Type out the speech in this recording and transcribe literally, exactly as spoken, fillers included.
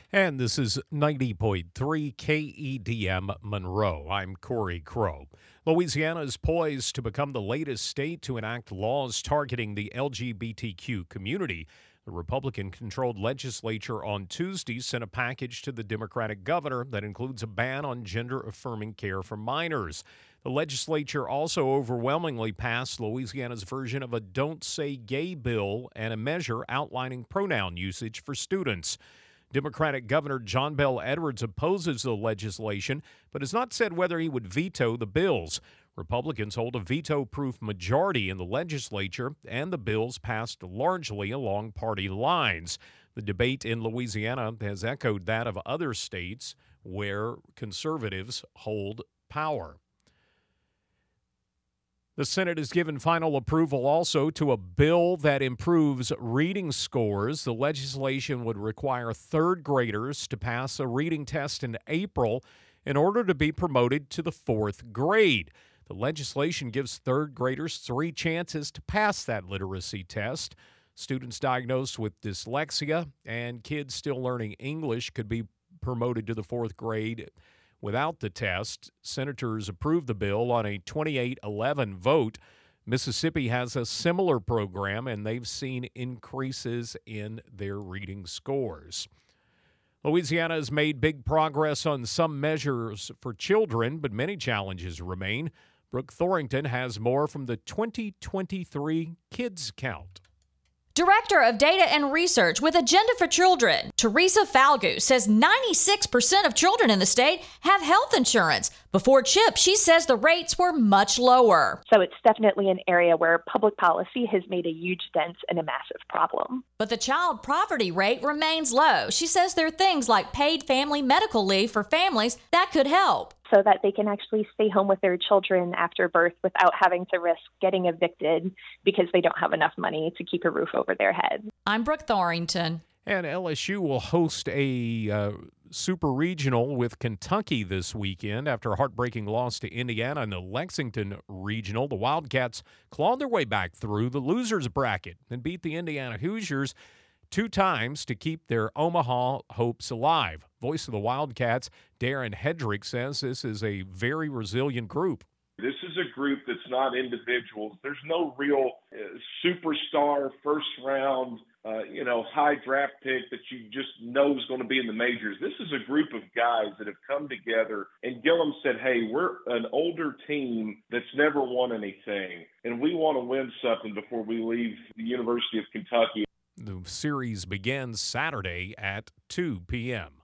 And this is ninety point three K E D M Monroe. I'm Corey Crow. Louisiana is poised to become the latest state to enact laws targeting the L G B T Q community. The Republican-controlled legislature on Tuesday sent a package to the Democratic governor that includes a ban on gender-affirming care for minors. The legislature also overwhelmingly passed Louisiana's version of a Don't Say Gay bill and a measure outlining pronoun usage for students. Democratic Governor John Bel Edwards opposes the legislation, but has not said whether he would veto the bills. Republicans hold a veto-proof majority in the legislature, and the bills passed largely along party lines. The debate in Louisiana has echoed that of other states where conservatives hold power. The Senate has given final approval also to a bill that improves reading scores. The legislation would require third graders to pass a reading test in April in order to be promoted to the fourth grade. The legislation gives third graders three chances to pass that literacy test. Students diagnosed with dyslexia and kids still learning English could be promoted to the fourth grade without the test. Senators approved the bill on a twenty-eight eleven vote. Mississippi has a similar program, and they've seen increases in their reading scores. Louisiana has made big progress on some measures for children, but many challenges remain. Brooke Thorington has more from the twenty twenty-three Kids Count. Director of Data and Research with Agenda for Children, Teresa Falgoose, says ninety-six percent of children in the state have health insurance. Before CHIP, she says the rates were much lower. So it's definitely an area where public policy has made a huge dent and a massive problem. But the child poverty rate remains low. She says there are things like paid family medical leave for families that could help, so that they can actually stay home with their children after birth without having to risk getting evicted because they don't have enough money to keep a roof over their head. I'm Brooke Thorington. And L S U will host a uh, super regional with Kentucky this weekend after a heartbreaking loss to Indiana in the Lexington regional. The Wildcats clawed their way back through the losers bracket and beat the Indiana Hoosiers two times to keep their Omaha hopes alive. Voice of the Wildcats, Darren Hedrick, says this is a very resilient group. This is a group that's not individuals. There's no real uh, superstar first round, uh, you know, high draft pick that you just know is going to be in the majors. This is a group of guys that have come together, and Gillum said, hey, we're an older team that's never won anything, and we want to win something before we leave the University of Kentucky. The series begins Saturday at two p.m.